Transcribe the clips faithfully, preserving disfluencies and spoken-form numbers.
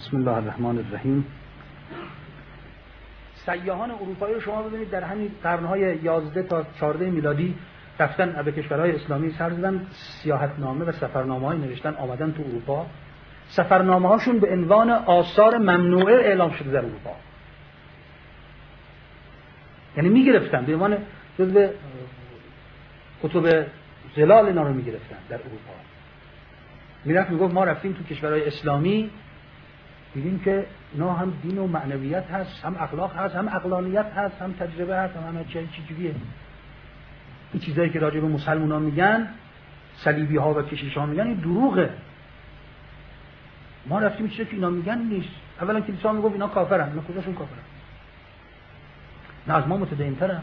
بسم الله الرحمن الرحیم. سیاحان اروپایی رو شما ببینید در همین قرن‌های یازده تا چهارده میلادی رفتن به کشورهای اسلامی سر زدن، سیاحتنامه و سفرنامه‌های نوشتن، آمدن تو اروپا. سفرنامه‌هاشون به عنوان آثار ممنوعه اعلام شده در اروپا، یعنی می‌گرفتن به عنوان جزو کتب زلال اینا رو می‌گرفتن در اروپا. میرفت میگفت ما رفتیم تو کشورهای اسلامی، دیدیم که اینا هم دین و معنویت هست، هم اخلاق هست، هم عقلانیت هست، هم تجربه هست، هم همه چی چیزیه. این چیزایی که راجع به مسلمانان میگن، صلیبی ها و کشیش ها میگن، این دروغه. ما رفتیم چیزی که اینا میگن نیست. اولا کلیسا میگفت اینا کافرن. اینا کجاشون کافرن؟ نه از ما متدین ترن.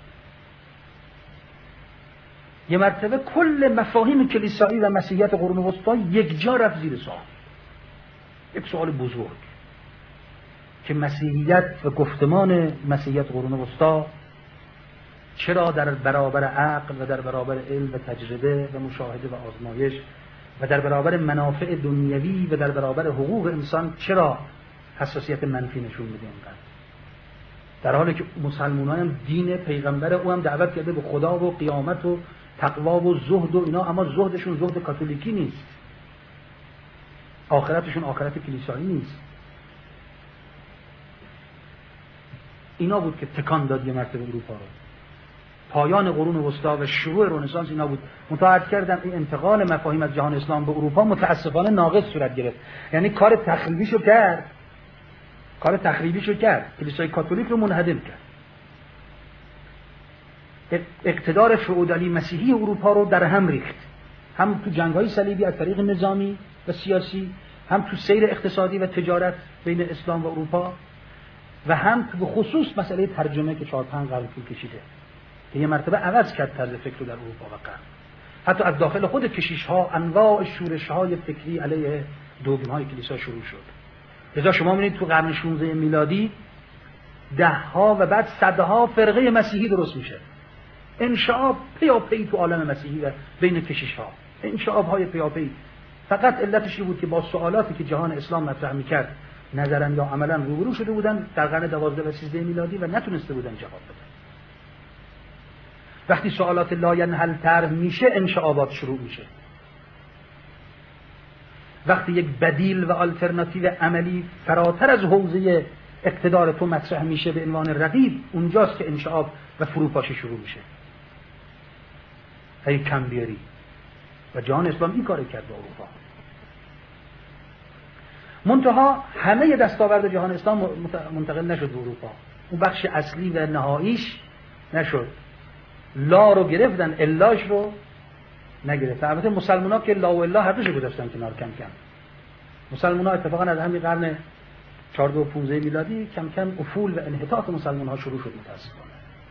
یه مرتبه کل مفاهیم کلیسایی و مسیحیت قرون وسطا یک جا رفت زیر سوال. یک سوال بزرگ که مسیحیت و گفتمان مسیحیت قرون وسطا چرا در برابر عقل و در برابر علم و تجربه و مشاهده و آزمایش و در برابر منافع دنیوی و در برابر حقوق انسان چرا حساسیت منفی نشون میده اینقدر، در حالی که مسلمانان هم دین پیغمبر او هم دعوت کرده به خدا و قیامت و تقوا و زهد و اینا، اما زهدشون زهد کاتولیکی نیست، آخرتشون آخرت کلیسایی نیست. اینا بود که تکان داد یه مرتبه اروپا رو. پایان قرون وسطا و شروع رنسانس اینا بود. متعهد کردم این انتقال مفاهیم از جهان اسلام به اروپا متاسفانه ناقص صورت گرفت. یعنی کار تخریبیشو کرد. کار تخریبیشو کرد. کلیسای کاتولیک رو منهدم کرد. اقتدار فئودالی مسیحی اروپا رو در هم ریخت. هم تو جنگ‌های صلیبی از طریق نظامی و سیاسی، هم تو سیر اقتصادی و تجارت بین اسلام و اروپا، و هم تو خصوص مسئله ترجمه که چهار پنج قرن طول کشیده که یه مرتبه عوض کرد طرز فکر رو در اروپا و غرب. حتی از داخل خود کشیش‌ها انواع شورش‌های فکری علیه دوگم‌های کلیسا شروع شد. لذا شما می‌بینید تو قرن شانزده میلادی ده‌ها و بعد صدها فرقه مسیحی درست میشه. انشعاب پیاپی تو عالم مسیحی و بین کشیش‌ها، انشعاب‌های پیاپی. فقط علتش این بود که با سوالاتی که جهان اسلام مطرح می‌کرد نظرا یا عملا روبرو شده بودن در قرن دوازده و سیزده میلادی و نتونسته بودن جواب بدن. وقتی سوالات لاینحل طرح میشه، انشعابات شروع میشه. وقتی یک بدیل و آلترناتیو عملی فراتر از حوزه اقتدار تو مطرح میشه به عنوان رقیب، اونجاست که انشعاب و فروپاشی شروع میشه. هی کم بیاری. و جهان اسلام این کار کرد به اروپا. منتها همه دستاورد جهان اسلام منتقل نشد به اروپا. اون بخش اصلی و نهاییش نشد. لا رو گرفتن، الاش رو نگرفتن. البته مسلمان ها که لا و الا هر دوشو گذاشتن کنار کم کم. مسلمان ها اتفاقا از همین قرن چهارده و پانزده میلادی کم کم افول و انحطاط مسلمان ها شروع شد متاسفانه.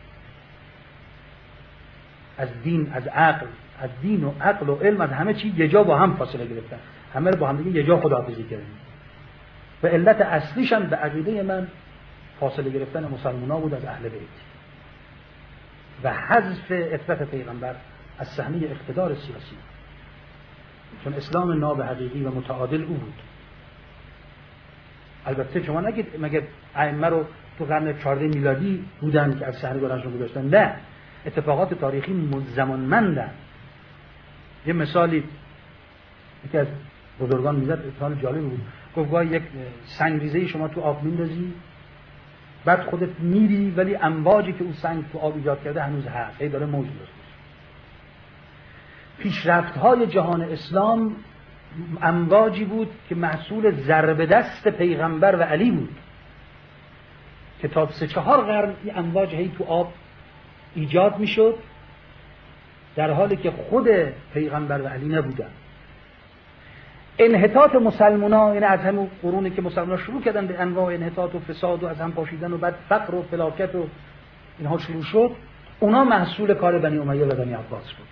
از دین، از عقل، از دین و عقل و علم، از همه چی یه جا با هم فاصله گرفتن. همه رو با هم دیگه یه جا خداحافظی کردن. و علت اصلیش هم به عقیده من فاصله گرفتن مسلمان‌ها بود از اهل بیت و حذف عفت پیغمبر از صحنه اقتدار سیاسی، چون اسلام ناب حقیقی و متعادل او بود. البته شما نگید مگه ائمه رو تو قرن چهارده میلادی بودن که از صحنه گذشتن گذاشتن، نه، اتفاقات تاریخی زمانمندن. یه مثالی یکی از بزرگان میزد، مثال جالب بود، گفت گاهی یک سنگریزه شما تو آب میندازی، بعد خودت میری ولی امواجی که اون سنگ تو آب ایجاد کرده هنوز هست، هی داره موج درست میشه. پیشرفت‌های جهان اسلام امواجی بود که محصول ضرب دست پیغمبر و علی بود که تا سه چهار قرن این امواج هی تو آب ایجاد میشد، در حالی که خود پیغمبر و علی نبودن. انحطاط مسلمان‌ها، یعنی از همون قرونی که مسلمان‌ها شروع کردن به انواع انحطاط و فساد و از هم پاشیدن و بعد فقر و فلاکت و اینها شروع شد، اونا محصول کار بنی امیه و بنی عباس بود.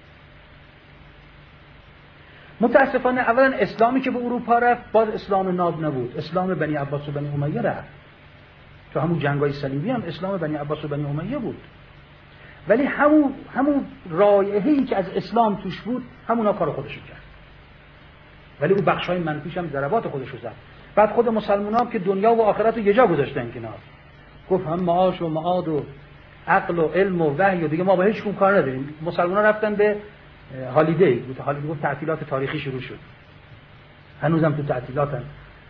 متاسفانه اولا اسلامی که به اروپا رفت باز اسلام ناب نبود، اسلام بنی عباس و بنی امیه رفت. تو همون جنگ‌های صلیبی هم اسلام بنی عباس و بنی امیه بود. ولی همون همون رایحه‌ای که از اسلام توش بود همونا کار خودش کرد. ولی اون بخشای منفیش هم ضربات خودش رو زد. بعد خود مسلمان هم که دنیا و آخرت رو یه جا گذاشتن کنار، گفت هم معاش و معاد و عقل و علم و وحی و دیگه ما با هیچ کدوم کار نداریم. مسلمان رفتن به هالیدی، بود هالیدی گفت تعطیلات تاریخی شروع شد، هنوزم تو تعطیلاتن.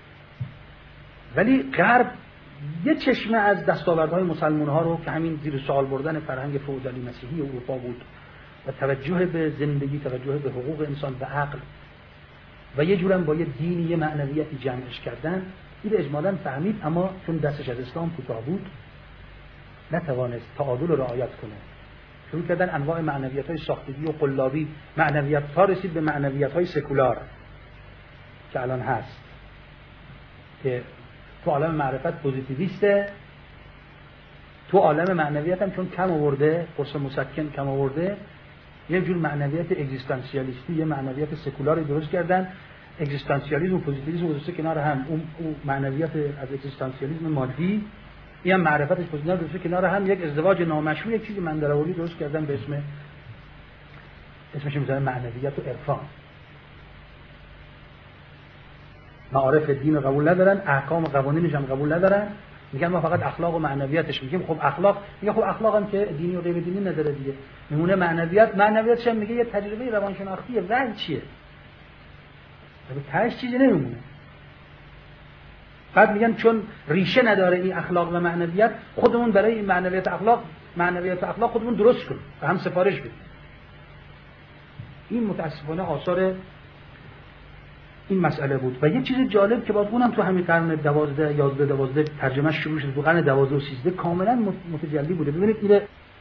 ولی غرب یه چشمه از دستاوردهای مسلمان‌ها رو که همین زیر سوال بردن فرهنگ فئودالی مسیحی اروپا بود و توجه به زندگی، توجه به حقوق انسان، به عقل و یه جورم با یه دینی، یه معنویتی جمعش کردن، این اجمالاً فهمید، اما چون دستش از اسلام کوتاه بود نتوانست تعادل رو رعایت کنه. شروع کردن انواع معنویت‌های ساختگی و قلابی، معنویت‌ها رسید به معنویت‌های سکولار که الان هست، که تو عالم معرفت پوزیتیویسته، تو عالم معنویت هم چون کم آورده، قرص مسکن کم آورده، یه جور معنویت اگزیستانسیالیستی، یه معنویت سکولاری درست کردن. اگزیستانسیالیسم و پوزیتیویسم گذاشته کنار هم، اون معنویت از اگزیستانسیالیسم مادی، این هم معرفتش پوزیتیو درست کنار هم، یک ازدواج نامشروع، یک چیزی مندرآوری درست کردن به اسم اسمش میذارن معنویت و عرفان. معارف دین رو قبول ندارن، احکام و قوانینش هم قبول ندارن، میگن ما فقط اخلاق و معنویتش میگیم. خب اخلاق، میگه خب اخلاق هم که دینی و غیر دینی نداره دیگه، میمونه معنویت. معنویتش هم میگه یه تجربه روانشناختیه، ولی چیه؟ تاش چیزی نمیمونه. بعد میگن چون ریشه نداره این اخلاق و معنویت، خودمون برای این معنویت اخلاق معنویت اخلاق خودمون درست کنیم و هم سفارش بدیم. این متاسفانه آثار این مسئله بود. و یه چیز جالب که باز اونم تو همین قرن دوازده یازده دوازده ترجمه شروع شد، تو قرن دوازده و سیزده کاملا متجلی بوده. ببینید این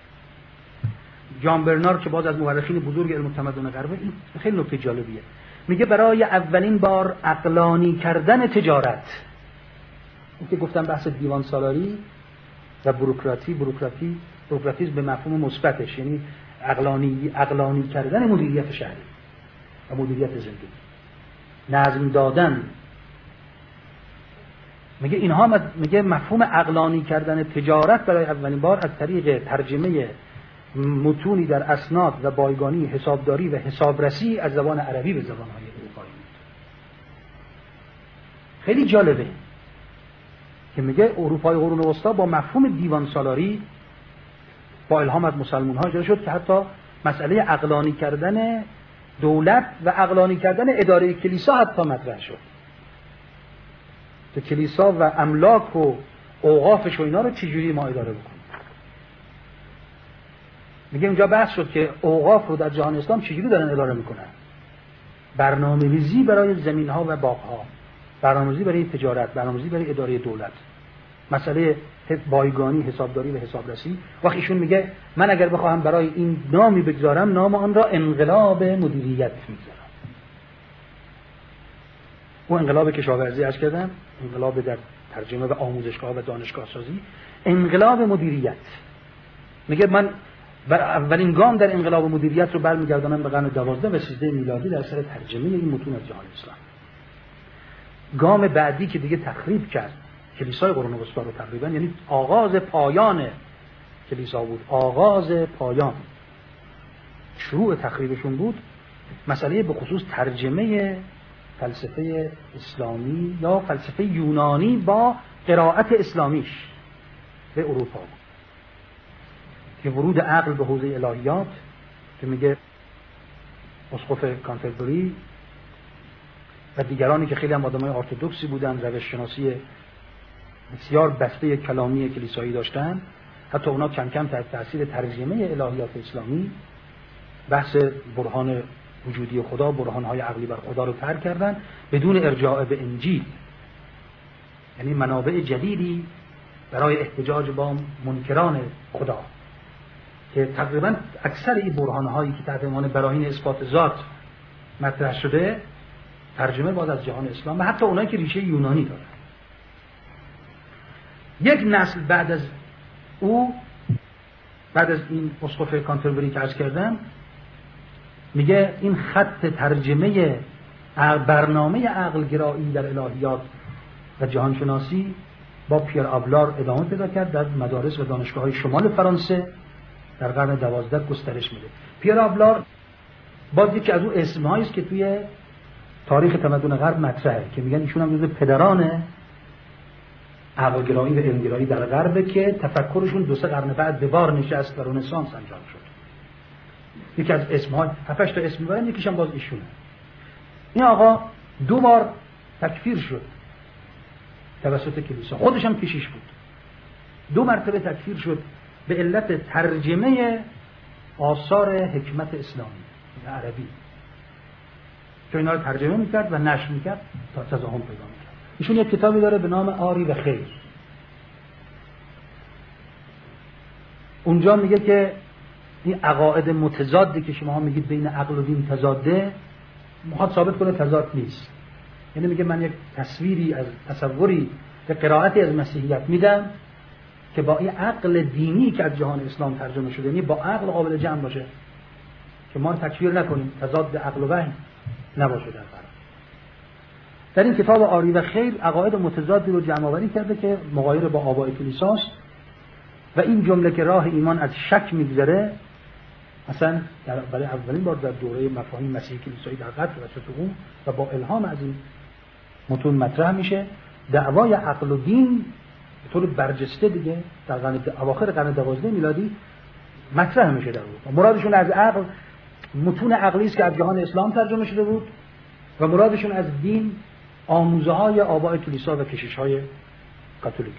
جان برنارد که باز از مورخین بزرگ علم تمدن غربه، این خیلی نکته جالبیه. میگه برای اولین بار عقلانی کردن تجارت، این که گفتم بحث دیوان سالاری و بوروکراتی، بوروکراتی بوروکراتیسم به مفهوم مثبتش، یعنی عقلانی عقلانی کردن مدیریت شهری و مدیریت زندگی، نظم دادن. میگه اینها، میگه مفهوم عقلانی کردن تجارت برای اولین بار از طریق ترجمه متونی در اسناد و بایگانی، حسابداری و حسابرسی از زبان عربی به زبان‌های اروپایی بود. خیلی جالبه که میگه اروپای قرون وسطا با مفهوم دیوان سالاری با الهام از مسلمان‌ها اجرا شد که حتی مسئله عقلانی کردن دولت و عقلانی کردن اداره کلیسا حتی مطرح شد، که کلیسا و املاک و اوقافش و اینا رو چجوری ما اداره بکنیم. میگه اونجا بحث شد که اوقاف رو در جهان اسلام چجوری دارن اداره میکنن، برنامه‌ریزی برای زمین‌ها و باغ‌ها، برنامه‌ریزی برای تجارت، برنامه‌ریزی برای اداره دولت، مسئله بایگانی، حسابداری و حسابرسی. وقتی ایشون میگه من اگر بخواهم برای این نامی بگذارم، نام آن را انقلاب مدیریت میذارم. اون انقلاب کشاورزی عرض کردم، انقلاب در ترجمه و آموزشگاه و دانشگاه سازی، انقلاب مدیریت. میگه من بر اولین گام در انقلاب مدیریت رو برمیگردانم به قرن دوازده و سیزده میلادی در سر ترجمه این متون از جهان اسلام. گام بعدی که دیگه تخریب کرد کلیسای قرون وسطا رو تقریبا، یعنی آغاز پایان کلیسا بود، آغاز پایان شروع تخریبشون بود، مسئله به خصوص ترجمه فلسفه اسلامی یا فلسفه یونانی با قرائت اسلامیش به اروپا بود، که ورود عقل به حوزه الهیات که میگه اسقف کانتربری و دیگرانی که خیلی هم آدمای ارتدوکسی بودن، روش شناسی بسیار بسته کلامی کلیسایی داشتن، حتی اونا کم کم تحت تاثیر ترجمه الهیات اسلامی بحث برهان وجودی خدا، برهان‌های عقلی بر خدا رو ترک کردن بدون ارجاع به انجیل، یعنی منابع جدیدی برای احتجاج با منکران خدا، که تقریبا اکثر این برهان‌هایی که تحت عنوان براهین اثبات ذات مطرح شده ترجمه باز از جهان اسلام و حتی اونایی که ریشه یونانی دارن. یک نسل بعد از او، بعد از این اسقف کانتربری که عرض کردم، میگه این خط ترجمه برنامه عقلگرایی در الهیات و جهانشناسی با پیر آبلار ادامه پیدا کرد در مدارس و دانشگاه‌های شمال فرانسه در قرن دوازده گسترش میده. پیر آبلار باز یکی از اون اسمهایی است که توی تاریخ تمدن غرب مطرحه که میگن ایشون هم جزو پدران عقلگرایی و علمگرایی در غربه که تفکرشون دو سه قرن بعد به بار نشست و رنسانس انجام شد. یکی از اسم‌های هفتش تا اسم میبرن، یکیش هم باز ایشونه. این آقا دو بار تکفیر شد توسط کلیسا، خودش هم کشیش بود. دو مرتبه تکفیر شد به علت ترجمه آثار حکمت اسلامی به عربی، که اینا رو ترجمه میکرد و نشر میکرد تا تضاهم پیدا میکرد. ایشون یک کتابی داره به نام آری و خیر. اونجا میگه که این عقاید متضادی که شما ها میگید بین عقل و دین تضاده، میخواد ثابت کنه تضاد نیست. یعنی میگه من یک تصویری از تصوری که قرائتی از مسیحیت میدم که با این عقل دینی که از جهان اسلام ترجمه شده، یعنی با عقل قابل جمع باشه، که ما تکفیر نکنیم، تضاد عقل و وحی نباشه در برابر. در این کتاب آری و خیر عقاید متضادی رو جمع آوری کرده که مغایر با آباء کلیساست و این جمله که راه ایمان از شک میگذره، مثلا برای اولین بار در دوره مفاهیم مسیحی کلیسایی در غرب توسط اون و با الهام از این متون مطرح میشه. دعوای عقل و دین به طور برجسته دیگه در قرن اواخر قرن دوازده میلادی مطرح میشه در اروپا. مرادشون از عقل متون عقلی است که از جهان اسلام ترجمه شده بود و مرادشون از دین آموزه های آباء کلیسا و کشیش های کاتولیک.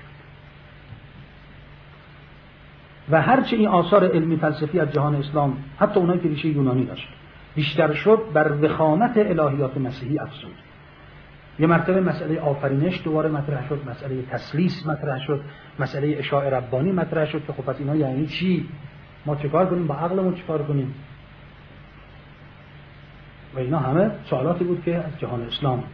و هرچه این آثار علمی فلسفی از جهان اسلام، حتی اونایی که ریشه یونانی داشت، بیشتر شد بر وخامت الهیات مسیحی افزود. یه مرتبه مسئله آفرینش دوباره مطرح شد، مسئله تسلیس مطرح شد، مسئله اشاعه ربانی مطرح شد که خب پس اینا یعنی چی؟ ما چیکار کنیم؟ با عقلمون چیکار کنیم؟ و اینا همه سوالاتی بود که از جهان اسلام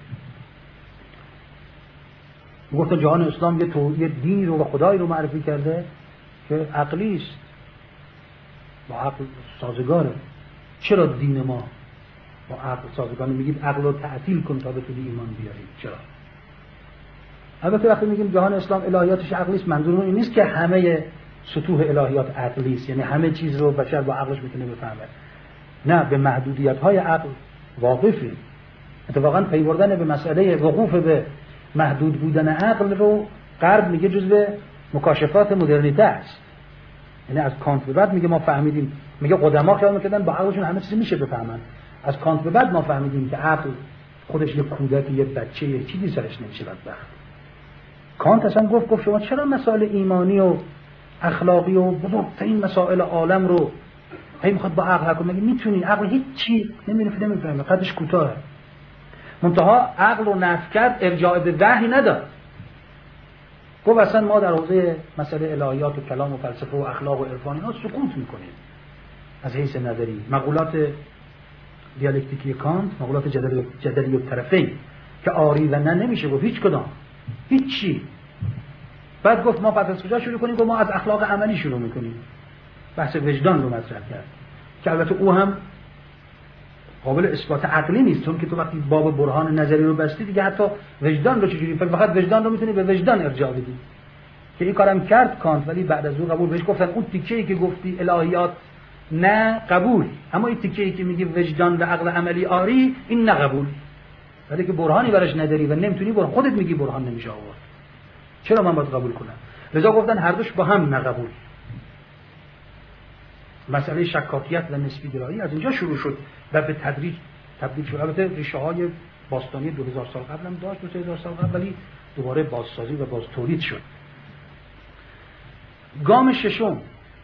گفت. جهان اسلام یه, تو... یه دینی رو و خدایی رو معرفی کرده که عقلی است، با عقل سازگاره. چرا دین ما با عقل سازگاره؟ میگید عقل رو تعطیل کن تا بتونی ایمان بیاری. چرا؟ البته وقتی میگیم جهان اسلام الهیاتش عقلی است، منظورمون این نیست که همه سطوح الهیات عقلی است، یعنی همه چیز رو بشر با عقلش میتونه بفهمه. نه، به محدودیت‌های عقل واقفی. اتفاقاً پی بردن به مسئله وقوف به محدود بودن عقل رو غرب میگه جزو مکاشفات مدرنیته است. یعنی از کانت به بعد میگه ما فهمیدیم، میگه قدما خیال میکردن با عقلشون همه چیزی میشه بفهمن، از کانت به بعد ما فهمیدیم که عقل خودش یه کودک، یه بچه، یه چیزی سرش نمیشه بدبخت. کانت اصلا گفت گفت شما چرا مسائل ایمانی و اخلاقی و بزرگترین مسائل عالم رو هی میخواد با عقل حل کنه؟ میگه میتونی، عقل هیچ چی نمیدونه، نمیفهمه، قدش کوتاهه. منتها عقل رو نفی کرد، ارجاع به وحی نداد. گفت اصلا ما در حوزه مسئله الهیات و کلام و فلسفه و اخلاق و عرفان اینا سکوت میکنیم از حیث نظری. مقولات دیالکتیکی کانت، مقولات جدلی جدلی الطرفین که آری و نه نمیشه گفت هیچ کدام، هیچ چی. بعد گفت ما پس از کجا شروع کنیم؟ گفت ما از اخلاق عملی شروع میکنیم. بحث وجدان رو مطرح کرد که البته او هم قابل اثبات عقلی نیست، چون که تو وقتی باب برهان نظری رو بستی دیگه حتی وجدان رو چجوری، فقط وجدان رو میتونی به وجدان ارجاع بدی که این کارم کرد کانت، ولی بعد از اون قبول بهش گفتن اون تیکه‌ای که گفتی الهیات نه قبول، اما این تیکه‌ای که میگی وجدان و عقل عملی آری این نه قبول، ولی که برهانی براش نداری و نمیتونی برهان، خودت میگی برهان نمیشه آورد، چرا من باید قبول کنم؟ لذا گفتن هر دوش با هم نه قبول. مسئله شکاکیت و نسبی گرایی از اینجا شروع شد و به تدریج تبدیل شد. البته ریشه های باستانی دو هزار سال قبل هم داشت، دو هزار سال قبل، ولی دوباره بازسازی و باز تولید شد. گام ششم،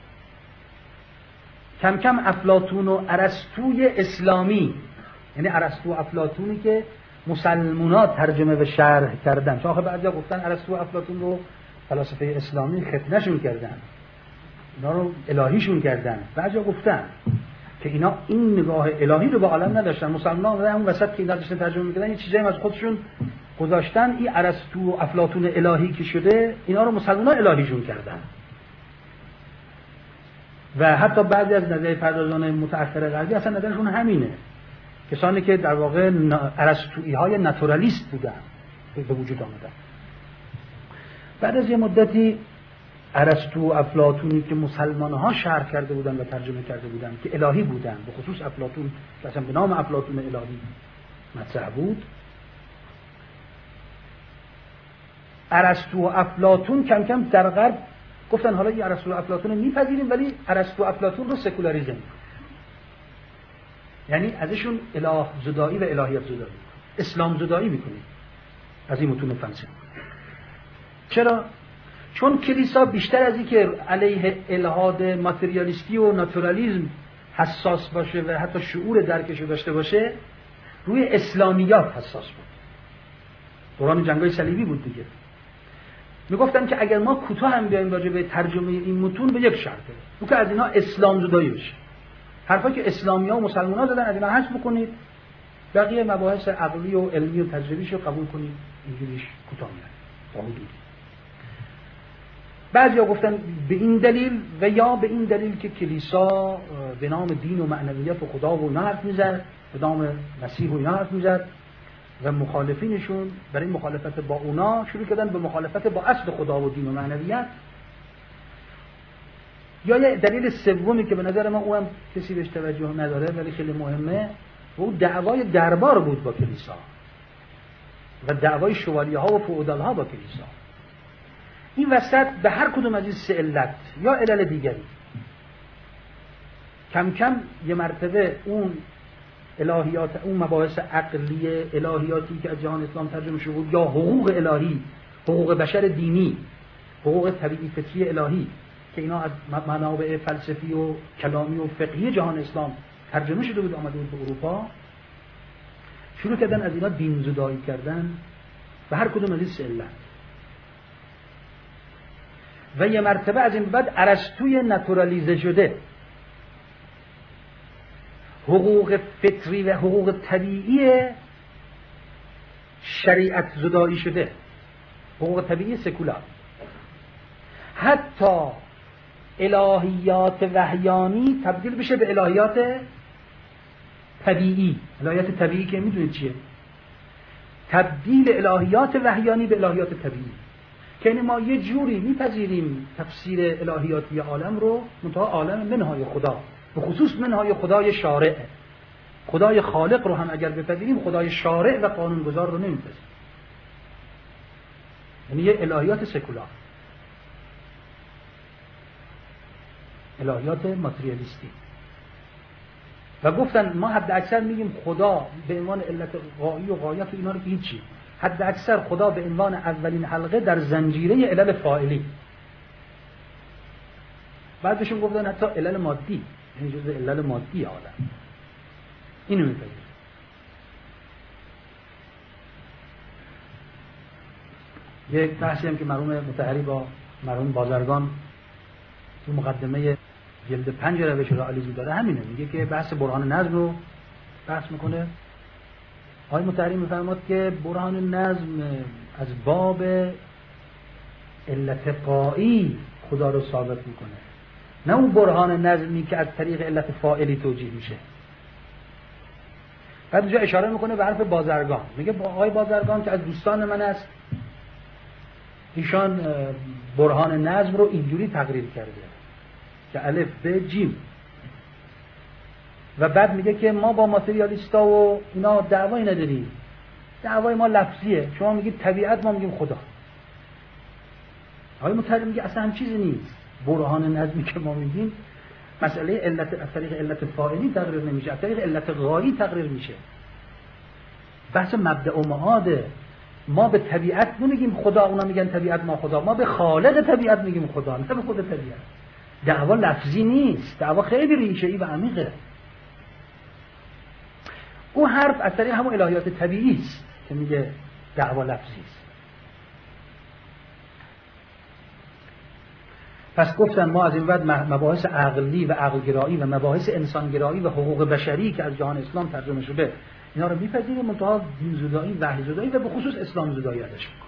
کم کم افلاطون و ارسطوی اسلامی، یعنی ارسطو و افلاطونی که مسلمونا ترجمه و شرح کردن، چون آخه بعضیا گفتن ارسطو و افلاطون رو فلاسفه اسلامی ختنه‌شون کردن، اینا رو الهیشون کردن. بعضیا گفتن که اینا این نگاه الهی رو به عالم نداشتن، مسلمان و اون وسط که اینا داشتن ترجمه می‌کردن یه چیزایی از خودشون گذاشتن، این ارسطو و افلاطون الهی که شده اینا رو مسلمان‌ها الهیشون کردن. و حتی بعضی از نظریه پردازان متأخر غربی اصلا نظرشون همینه، کسانی که در واقع ارسطویی‌های ناتورالیست بودن به وجود آمدن. بعد از یه مدتی ارسطو و افلاطونی که مسلمان‌ها شرح کرده بودن و ترجمه کرده بودن که الهی بودن، به خصوص افلاطون که اصلا به نام افلاطون الهی مطرح بود. ارسطو و افلاطون کم کم در غرب گفتن حالا این ارسطو و افلاطون رو میپذیریم ولی ارسطو و افلاطون رو سکولاریزم میکنیم، یعنی ازشون اله زدایی و الهیات زدایی، اسلام زدایی میکنیم از این متون فلسفی. چرا؟ چون کلیسا بیشتر از این که علیه الحاد ماتریالیستی و ناتورالیسم حساس باشه و حتی شعور درکش رو داشته باشه، روی اسلامیات حساس بود. دوران جنگ‌های صلیبی بود دیگه. میگفتن که اگر ما کوتاه هم بیایم راجع به ترجمه این متون به یک شرطه، اون که از اینا اسلام زدایی بشه. حرفا که اسلامی‌ها و مسلمان‌ها زدن از اینا حذف بکنید، بقیه مباحث عقلی و علمی و تجربیش رو قبول کنید، اینجوریش کوتاه میاد تا حدودی. بعضیا گفتن به این دلیل و یا به این دلیل که کلیسا به نام دین و معنویت و خدا و اینا حرف میزد، به نام مسیح و اینا حرف میزد و مخالفینشون برای مخالفت با اونا شروع کردن به مخالفت با اصل خدا و دین و معنویت. یا یه دلیل سومی که به نظر من اونم کسی بهش توجه نداره ولی خیلی مهمه، و اون دعوای دربار بود با کلیسا و دعوای شوالیه ها و فئودال ها با کلیسا. این وسط به هر کدوم از این سه علت یا علل دیگری کم کم یه مرتبه اون الهیات، اون مباحث عقلی الهیاتی که از جهان اسلام ترجمه شده بود، یا حقوق الهی، حقوق بشر دینی، حقوق طبیعی فطری الهی که اینا از منابع فلسفی و کلامی و فقهی جهان اسلام ترجمه شده بود آمده بود به اروپا، شروع کردن از اینا دین زدایی کردن و هر کدوم از این سه علت. و یه مرتبه از این بعد ارسطوی ناتورالیزه شده، حقوق فطری و حقوق طبیعی شریعت زدایی شده، حقوق طبیعی سکولار. حتی الهیات وحیانی تبدیل بشه به الهیات طبیعی. الهیات طبیعی که میدونید چیه؟ تبدیل الهیات وحیانی به الهیات طبیعی، که یعنی ما یه جوری میپذیریم تفسیر الهیاتی عالم رو، منتها عالم منهای خدا، به خصوص منهای خدای شارع، خدای خالق رو هم اگر بپذیریم خدای شارع و قانونگذار رو نمیپذیریم. یعنی یه الهیات سکولار، الهیات ماتریالیستی. و گفتن ما حد اکثر میگیم خدا به عنوان علت غایی و غایت و اینا رو هیچی، حد اکثر خدا به عنوان اولین حلقه در زنجیره علل فاعلی. بعدشون گفتن حتی علل مادی، یعنی جزء علل مادی عالم. اینو میپذیریم. یک بحثی هم که مرحوم مطهری با مرحوم بازرگان تو مقدمه جلد پنج روش رئالیسم داره همینه، میگه که بحث برهان نظم رو بحث میکنه. آقای مطهری میفرماد که برهان نظم از باب علت غایی خدا رو ثابت میکنه، نه اون برهان نظمی که از طریق علت فاعلی توجیه میشه. بعد اونجا اشاره میکنه به حرف بازرگان، میگه با آقای بازرگان که از دوستان من است، ایشان برهان نظم رو اینجوری تقریر کرده که الف ب جیم، و بعد میگه که ما با ماتریالیستا و اینا دعوایی نداریم، دعوای ما لفظیه، شما میگید طبیعت، ما میگیم خدا. آقای مطهری میگه اصلا هم چیزی نیست، برهان نظمی که ما میگیم مسئله علت از طریق علت فاعلی تقریر نمیشه، از طریق علت غایی تقریر میشه. بحث مبدأ و معاده. ما به طبیعت نمیگیم خدا، اونا میگن طبیعت ما خدا، ما به خالق طبیعت میگیم خدا، نه به خود طبیعت. دعوا لفظی نیست، دعوا خیلی ریشه‌ای و عمیقه. او حرف از طریق همون الهیات طبیعی است که میگه دعوا لفظی است. پس گفتن ما از این بعد مباحث عقلی و عقلگرایی و مباحث انسانگرایی و حقوق بشری که از جهان اسلام ترجمه شده اینا رو میپذیریم، منتها دین زدایی، وحی زدایی و به خصوص اسلام زدایی ازش میکنیم.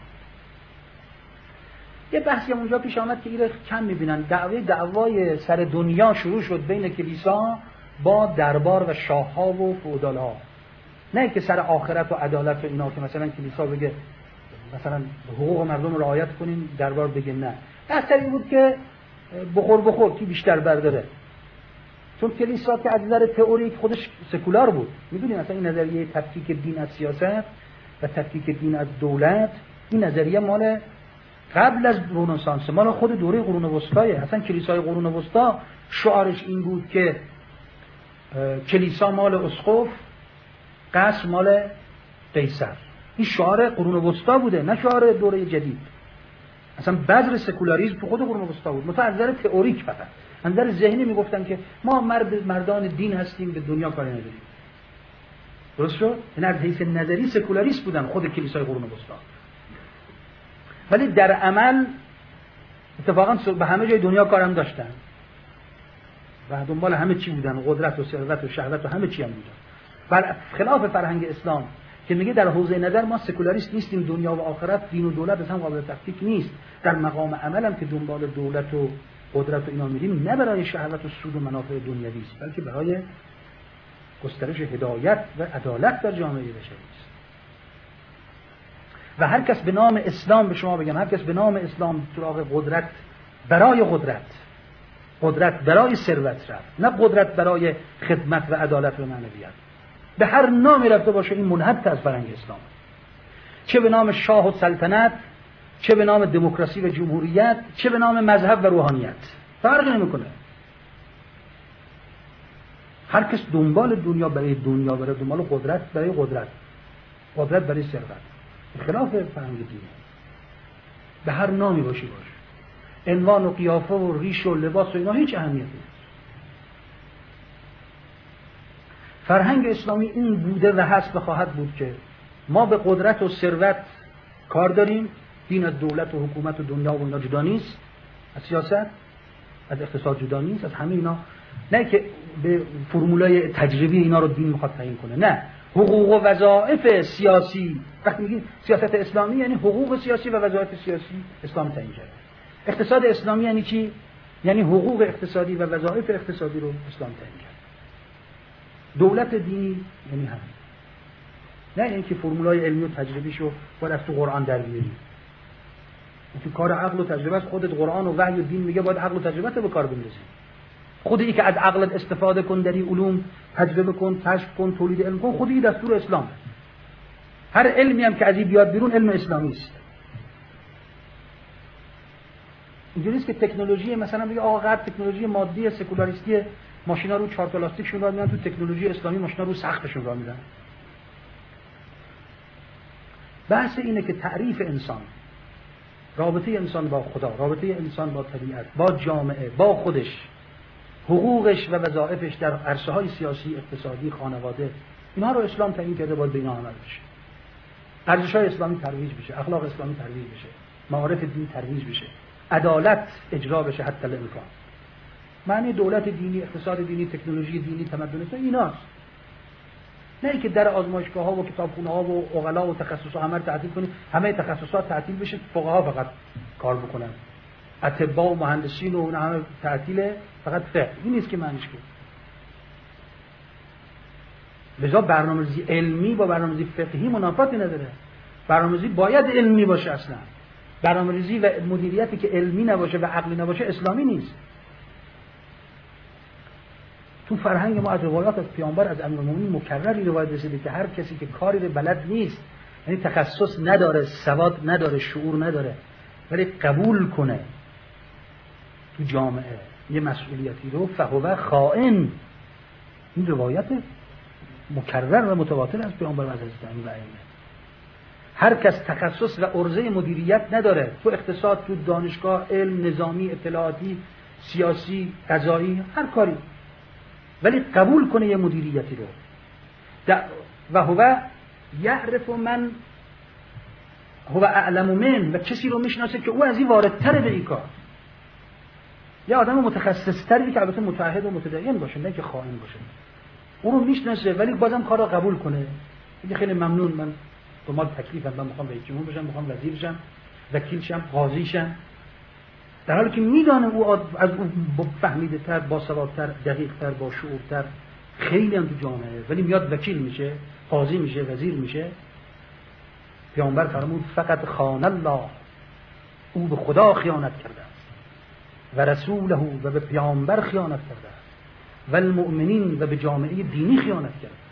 یه بحثی هم اونجا پیش آمد که ایره کم میبینن، دعوای دعوای سر دنیا شروع شد بین کلیسا با دربار و شاه‌ها و فئودال‌ها، نه که سر آخرت و عدالت و اینا که مثلا کلیسا بگه مثلا حقوق مردم رعایت کنین، دربار بگه نه. بحث این بود که بخور بخور کی بیشتر برداره. چون کلیسا که از نظر تئوریک خودش سکولار بود. میدونید مثلا این نظریه تفکیک دین از سیاست و تفکیک دین از دولت، این نظریه مال قبل از رنسانس، مال خود دوره قرون وسطی. اصلا کلیسای قرون وسطا شعارش این بود که کلیسا مال اسقف، قصر مال قیصر. این شعار قرون وسطا بوده، نه شعار دوره جدید. اصلا بذر سکولاریسم تو خود قرون وسطا بود، مثلا از نظر تئوریک فقط. از نظر ذهنی میگفتن که ما مرد مردان دین هستیم، به دنیا کاری نداریم. درست شد؟ این از حیث نظری سکولاریست بودن خود کلیسای قرون وسطا. ولی در عمل اتفاقا به همه جای دنیا کارم داشتن و دنبال همه چی بودن، قدرت و ثروت و شهوت و همه چی هم بودن. بر خلاف فرهنگ اسلام که میگه در حوزه نظر ما سکولاریست نیستیم، دنیا و آخرت، دین و دولت اصلا قابل تفکیک نیست. در مقام عمل هم که دنبال دولت و قدرت و اینا میریم، نه برای شهوت و سود و منافع دنیوی است، بلکه برای گسترش هدایت و عدالت در جامعه بشری است. و هر کس به نام اسلام، به شما بگم، هر کس به نام اسلام سراغ قدرت برای قدرت، قدرت برای ثروت رفت، نه قدرت برای خدمت و عدالت و معنویت، به هر نامی رفته باشه، این منحط از فرهنگ اسلام، چه به نام شاه و سلطنت، چه به نام دموکراسی و جمهوریت، چه به نام مذهب و روحانیت، فرق نمیکنه. هر کس دنبال دنیا برای دنیا، برای دنبال قدرت برای قدرت، قدرت برای ثروت، خلاف فرهنگ دینه. به هر نامی باشی باشه، عنوان و قیافه و ریش و لباس و اینا هیچ اهمیتی نیست. فرهنگ اسلامی این بوده و هست و خواهد بود که ما به قدرت و ثروت کار داریم. دین از دولت و حکومت و دنیا و اینا جدا نیست، از سیاست، از اقتصاد جدا نیست، از همه اینا. نه که به فرمولای تجربی اینا رو دین میخواد تعیین کنه، نه. حقوق و وظایف سیاسی، وقتی میگیم سیاست اسلامی یعنی حقوق سیاسی و وظایف سیاسی اسلام تعیین کرده. اقتصاد اسلامی یعنی چی؟ یعنی حقوق اقتصادی و وظایف اقتصادی رو اسلام تعیین کرده. دولت دینی یعنی همین، نه اینکه فرمولای علمی و تجربیشو باید از تو قرآن در بیاری. این کار عقل و تجربه است. خودت قرآن و وحی و دین میگه باید عقل و تجربه رو به کار بندازی. خودی که از عقلت استفاده کن، در این علوم تجربه کن، کشف کن، تولید علم کن، خودی دستور اسلام. هر علمی هم که از این بیاد بیرون علم اسلامی است. اینجوریه که تکنولوژی مثلا میگه آقا غرب تکنولوژی مادی سکولاریستی، ماشینا رو چهار تا لاستیکشون راه میدن، تو تکنولوژی اسلامی ماشینا رو سختشون راه میدن. بحث اینه که تعریف انسان، رابطه انسان با خدا، رابطه انسان با طبیعت، با جامعه، با خودش، حقوقش و وظایفش در عرصه‌های سیاسی، اقتصادی، خانواده، اینها رو اسلام تعیین کرده، باید به اینا عمل بشه. ارزش‌های اسلامی ترویج بشه، اخلاق اسلامی ترویج بشه، معارف دین ترویج بشه، عدالت اجرا بشه حتی الامکان. معنی دولت دینی، اقتصاد دینی، تکنولوژی دینی، تمدن اسلامی ایناست. نه اینکه در آزمایشگاه‌ها و کتابخونه‌ها و عقلا و تخصصات همه رو تعطیل کنیم، همه تخصصات تعطیل بشه، فقها فقط کار بکنن، اطباء و مهندسین و اون همه تعطیل، فقط فقه. این نیست که معنیش که. لذا برنامه‌ریزی علمی با برنامه‌ریزی فقهی منافاتی نداره. برنامه‌ریزی باید علمی باشه اصلا. برنامه‌ریزی و مدیریتی که علمی نباشه و عقلی نباشه اسلامی نیست. تو فرهنگ ما از روایات از پیامبر، از امیرالمومنین مکرری روایت رسیده که هر کسی که کاری رو بلد نیست، یعنی تخصص نداره، سواد نداره، شعور نداره، ولی قبول کنه تو جامعه یه مسئولیتی رو، فهو خائن. این روایت مکرر و متواتر از پیامبر و از حضرت امیر و ائمه. هر کس تخصص و عرضه مدیریت نداره، تو اقتصاد، تو دانشگاه، علم، نظامی، اطلاعاتی، سیاسی، قضایی، هر کاری، ولی قبول کنه یه مدیریتی رو. و هو یعرف من هو اعلم من، و کسی رو میشناسه که او از این واردتره به این کار. یه آدم متخصص‌تری که البته متعهد و متدین باشه، نه که خائن باشه، اون رو میشناسه ولی بازم کار رو قبول کنه. میگه خیلی ممنون، من دنبال تکلیفم، من میخوام رئیس جمهور بشم، میخوام وزیر شم، وکیل شم، قاضی شم، در حالی که میدانه او از اون فهمیده تر، باسوادتر، دقیق تر، با شعورتر خیلی هم تو جامعه، ولی میاد وکیل میشه، قاضی میشه، وزیر میشه. پیامبر فرمود فقط خان الله، او به خدا خیانت کرده است و رسوله، و به پیامبر خیانت کرده است و المؤمنین و به جامعه دینی خیانت کرد.